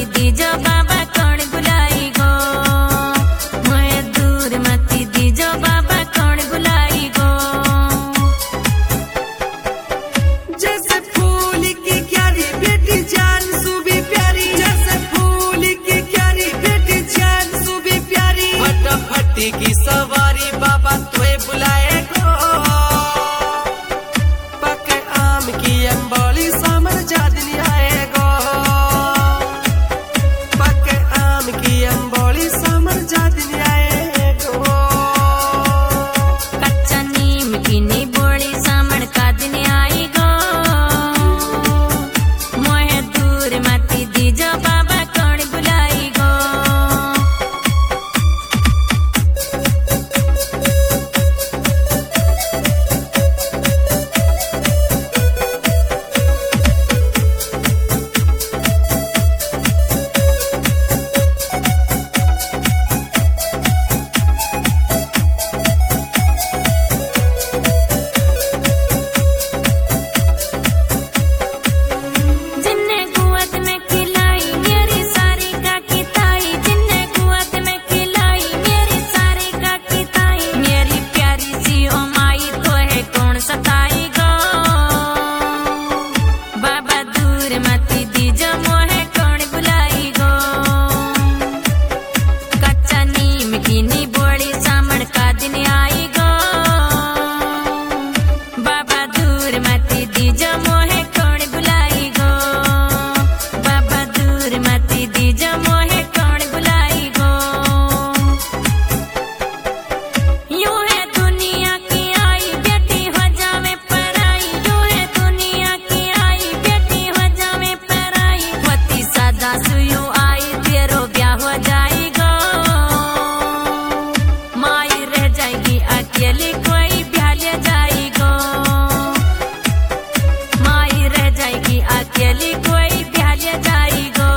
दीजो बाबा कौन बुलाई गो, मोहे दूर मती दीजो बाबा कौन बुलाई गो। जैसे फूल की क्यारी बेटी जान सुबी प्यारी, जैसे फूल की क्यारी बेटी जान सुबी प्यारी, फटाफटी की सवारी बाबा तुए बुलाए गो। पके आम की अंबोली सामर जादनी आए गो, पके आम की अंबोली सामर जादनी आए गो। कच्चा नीम की निबोली सामर का दिन आई गो, मोहे दूर मती दीजो बाबा कौन बुलाई गो। जिन्ने कुआत में खिलाई मेरी सारी का किताई, जिन्ने कुआत में खिलाई मेरी सारी का किताई, मेरी प्यारी सी ओ माई तो है कौन सताई गो। बाबा दूर मती दीजो मोहे कौन बुलाई गो। कच्चा नीम की निबोली सामर का दिन आई गो, बाबा दूर मती दीजो मोहे कौन बुलाई गो। बाबा दूर मती दीजो मोहे कौन बुलाई गो। यूं है दुनिया की आई बेटी हो जावे पराई, यूं है दुनिया की आई बेटी हो जावे पराई, पति सदा सुयू आई तेरो ब्याह हो जाएगा। माई रह जाएगी अकेली कोई ब्याह ले जाएगा, माई रह जाएगी अकेली कोई ब्याह ले जाएगा।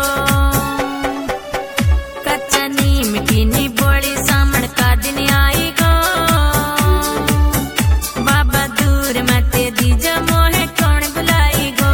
कच्चा नीम की निबोली सामर का दिन आएगा, बाबा दूर मते दीजो मोहे कौन बुलाई गो।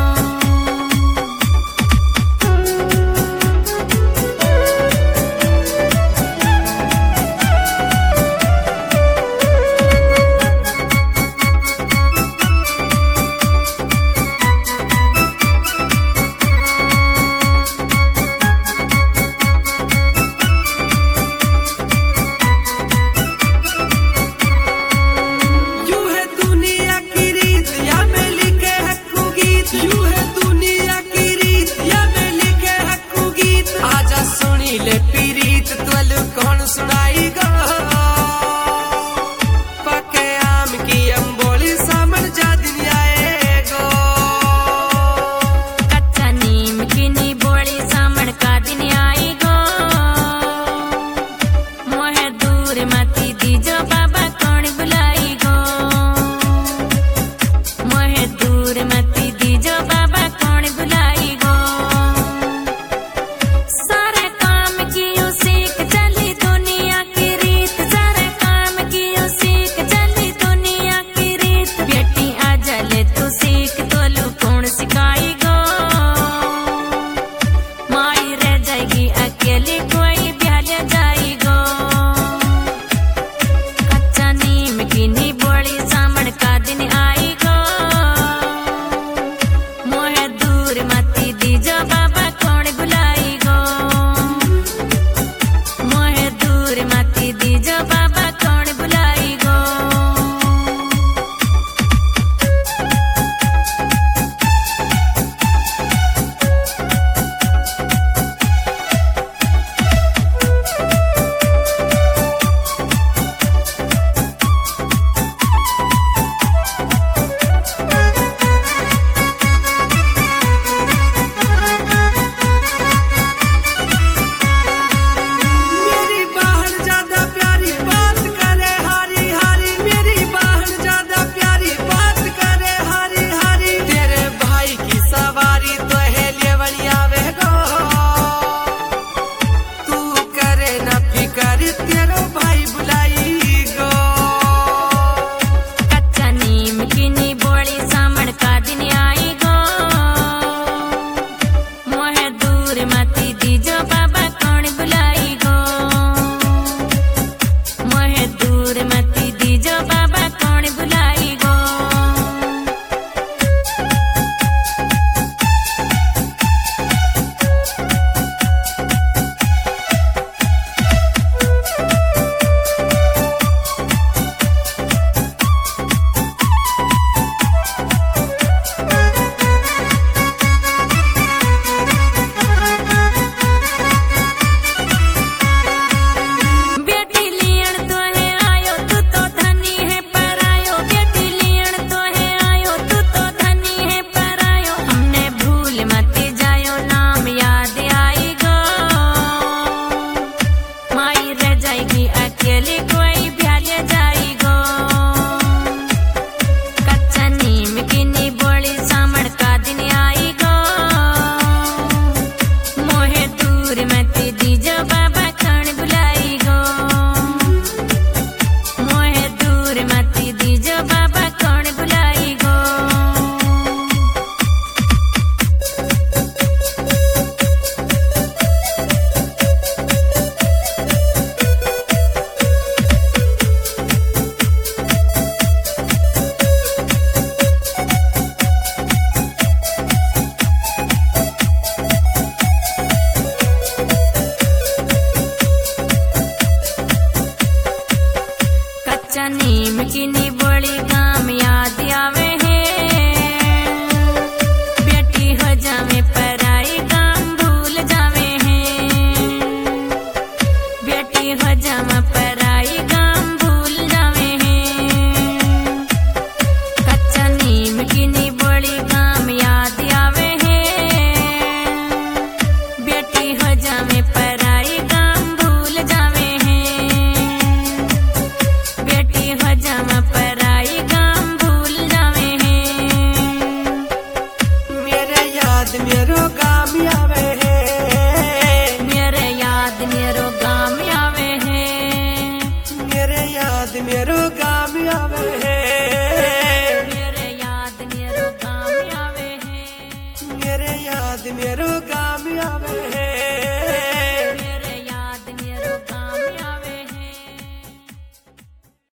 यूं है दुनिया की रीत या में लिखे हक्कू गीत, यूं है दुनिया की रीत या में लिखे हक्कू गीत। आजा सुनी ले पीरीत तुअलु कौन सुनाई गो। पके आम की अंबोली सामर जादनी आए गो। कच्चा नीम की निबोली सामर का दिन आई गो, मोहे दूर मती दीजो बाबा कौन बुलाई गो। मोहे दूर मती दीजो बाबा कौन बुलाई गो। सारे काम की यूं सीख चली दुनिया की दीजो बाबा कौन बुलाई गो मोहे दूर मती दीजो बाबा कौन बुलाई गो अकेले कोई भ्याले जाई गो कच्चा नीम की नी बोली सामड़ का दिन आई गो मोहे दूर मती दीजो बाबा कौन बुलाई गो मोहे दूर मती दीजो बाबा कौन बुलाई गो कच्चा नीम की नी बड़ी काम याद आवे है बेटी हो जावे पराई काम भूल जावे है बेटी हो जावा पराई काम भूल जावे है कच्चा नीम की नी बड़ी काम याद आवे है बेटी हो जावे